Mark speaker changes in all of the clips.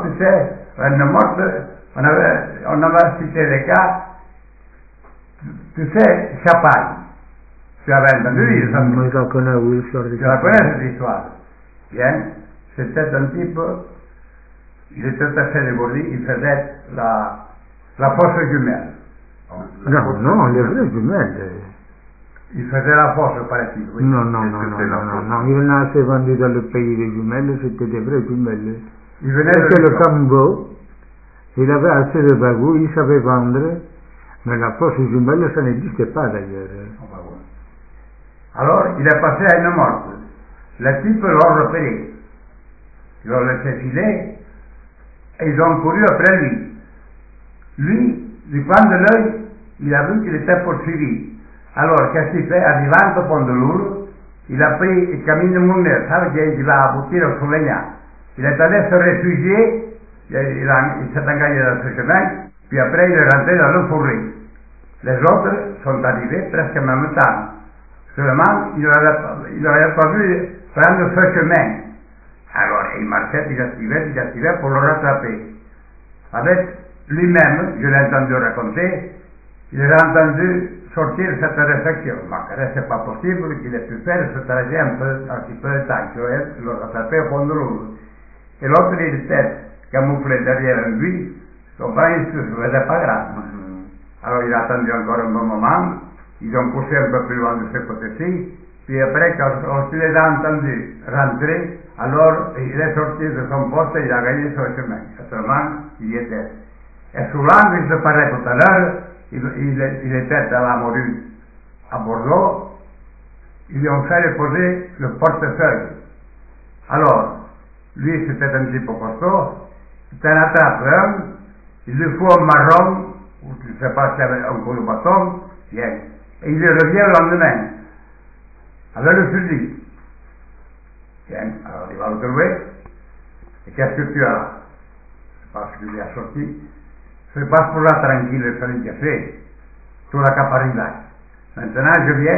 Speaker 1: tu sais, on avait cité des cas, tu sais, Chapagne. Tu avais entendu dire ça?
Speaker 2: Moi, je connais, oui, l'histoire de
Speaker 1: Tu la connais cette histoire? Bien, c'était un type, il était tout à fait dégourdi, il faisait la fosse jumelle.
Speaker 2: Non, les vraies jumelles.
Speaker 1: Il faisait la fosse, paraît-il, oui.
Speaker 2: Non, il n'a vendu dans le pays des jumelles, c'était des vraies jumelles.
Speaker 1: Il venait
Speaker 2: C'était le Cambo, il avait assez de bagou, il savait vendre, mais la fosse jumelle, ça n'existait pas d'ailleurs.
Speaker 1: Alors, il est passé à une morte. Le type l'a repéré. Ils l'ont laissé filer et ils ont couru après lui. Lui, du coin de l'œil, il a vu qu'il était poursuivi. Alors, qu'est-ce qu'il fait? Arrivant au pont de Lourdes, il a pris le chemin de Mounir, ça veut dire qu'il a abouti au Soulegnat. Il est allé se réfugier, il s'est engagé dans ce chemin, puis après il est rentré dans le forêt. Les autres sont arrivés presque en même temps. Seulement, il n'avait pas vu prendre ce chemin. Alors, il marchait, il activait pour le rattraper. Avec lui-même, je l'ai entendu raconter, il a entendu sortir cette réflexion. C'est pas possible qu'il ait pu faire ce trajet un petit peu de temps, que le rattraper au fond de l'eau. Et l'autre, il était camouflé derrière lui, son bras, il ne se faisait pas grave. Alors, il a attendu encore un bon moment. Ils ont poussé un peu plus loin de ce côté-ci, puis après, quand il les a entendus rentrer, alors il est sorti de son poste et il a gagné son chemin. Autrement, il y était. Et souvent, il se parlait tout à l'heure, il était dans la morue à Bordeaux, ils lui ont fait poser le portefeuille. Alors, lui, c'était un type costaud, il en attrape un, il lui faut un marron, ou je ne sais pas s'il y avait un coup de bâton, bien. Et il revient le lendemain, avec le fusil. Bien, alors il va le trouver. Et qu'est-ce que tu as? C'est parce qu'il lui a sorti. Je passe pour là tranquille, faire un café. Tu l'as qu'à Paris là. Maintenant, je viens.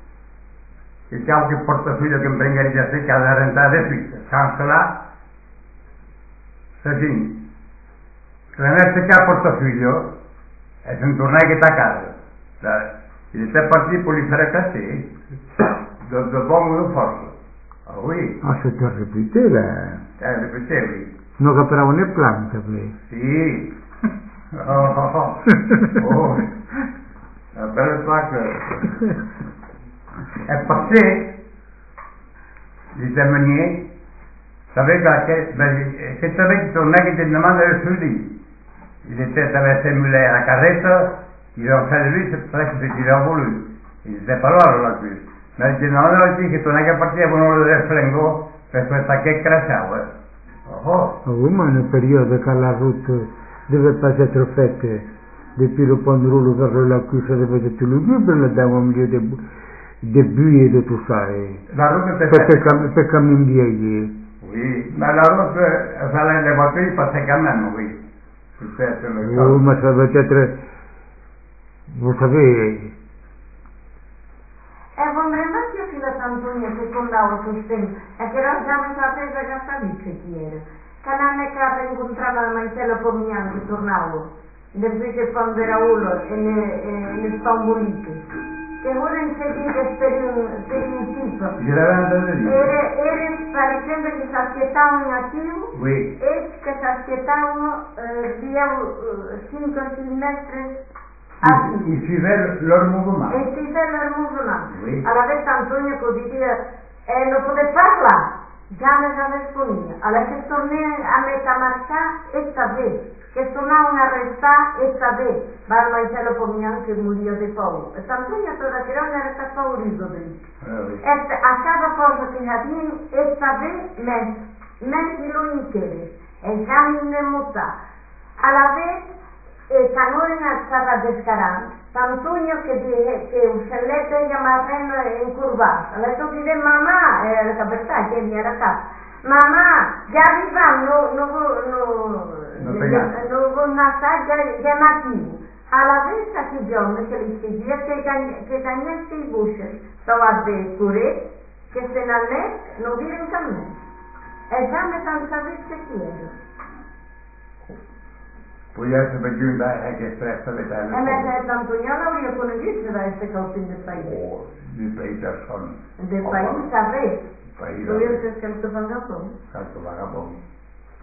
Speaker 1: Et qualche portafiglio che mi prende il café che ha da rentare qui. Sans cela, c'est fini. Se ne reste qu'un portafiglio, et c'est un tournage qui est à casa. Il était parti pour lui faire casser de bonne force. Ah oui.
Speaker 2: Ah, c'était réputé là.
Speaker 1: Réputé, oui.
Speaker 2: Non capiravano le piante, poi.
Speaker 1: Sì. Oh. La belle plaque. È passé, il témoigné, savait que savait que ton aigle était demandé le fusil. Il avait simulé à la carrette. Ils ont fait de lui, c'est pour ça qu'ils l'ont voulu. Ils n'étaient pas là là-dessus. Mais il non aveva detto che tu non è che partivano del flengo per questa chiacchierata. Oh.
Speaker 2: Ma nel periodo che la route deve passare troffette, depuis le pont de Roule vers la cuisse, deve essere tout le libre là-dedans au milieu des buis et de tout ça.
Speaker 1: La route était faite.
Speaker 2: Per camminare.
Speaker 1: Oui, mais la route, ça les voitures passaient quand même, oui.
Speaker 2: Oh, mais ça veut être... Vous savez...
Speaker 3: Vorremmo anche fino a Sant'Antonio secondavo sul tempo, e che era già mi sapeva che stava chi era. Canale che incontrava la Marcella Pomigliano che tornavo, nel vice quando era uno e ne stambolite. Che ora inseguite per un tipo. Era per esempio che si aspettavano un attivo
Speaker 1: oui.
Speaker 3: E che si aspettavano via 5-6 metri.
Speaker 1: Ils suivaient leur mouvement.
Speaker 3: Et suivaient leur mouvement.
Speaker 1: Oui.
Speaker 3: Alors avec Antonio così dire, non poteva parlare, già ne rispondia. Allora che tornai a metà marcia e sapeva, che tornavano a restare e sapeva, ma Marcello Pomigliano che morì di paura. E Antonio torna che non era stato paurito di lui. E a cada cosa che aveva e sapeva, mentre lui in chiesa, e già ne muta. Alla vez, Canone stava descarando, Antonio che uscellette e chiamavano incurvato. Le detto che mamma, la capità che mi era casa, mamma, già arrivano, non assaggia chiamativo. Alla vista che giorno che li si dia che cagnette i busce, stava a vedere che se non è, non dire in cammino. E già mi tanto avesse chiesto.
Speaker 1: vogliamo sapere più che stress avete alle
Speaker 3: ma se Antoniano hauria conegut de este cautin de país.
Speaker 1: o di persone.
Speaker 3: De país a res.
Speaker 1: País
Speaker 3: Tu
Speaker 1: a
Speaker 3: dius que el que fan Japó?
Speaker 1: Tanto vagabondo.